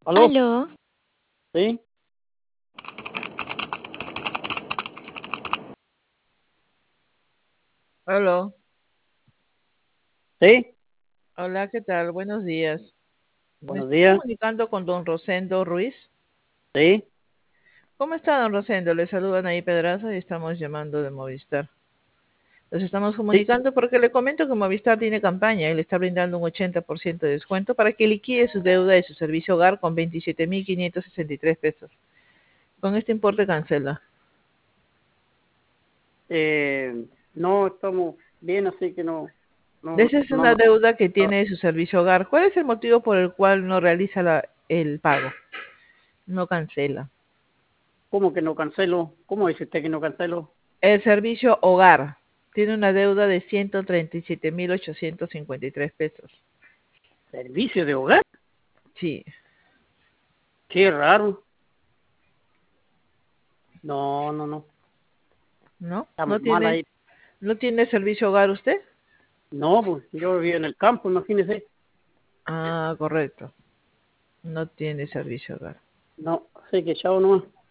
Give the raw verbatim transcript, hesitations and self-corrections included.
¿Aló? Aló, ¿Sí? Aló, ¿Sí? hola, ¿qué tal? Buenos días. Me Buenos estoy días. comunicando con don Rosendo Ruiz. ¿Sí? ¿Cómo está, don Rosendo? Le saludan ahí Pedraza y estamos llamando de Movistar. Nos estamos Sí. comunicando porque le comento que Movistar tiene campaña y le está brindando un ochenta por ciento de descuento para que liquide su deuda de su servicio hogar con veintisiete mil quinientos sesenta y tres pesos. Con este importe cancela. Eh, no estamos bien, así que no, no, Esa es no, una no. deuda que tiene de su servicio hogar. ¿Cuál es el motivo por el cual no realiza la- el pago? No cancela. ¿Cómo que no cancelo? ¿Cómo dice usted que no cancelo? El servicio hogar tiene una deuda de ciento treinta y siete mil ochocientos cincuenta y tres pesos. ¿Servicio de hogar? Sí, Qué raro. No, no, no. ¿no? ¿No Estamos mal tiene, ahí. no tiene servicio hogar usted? No, pues yo vivo en el campo, imagínese. Ah, correcto. No tiene servicio hogar. No, sé que chao no.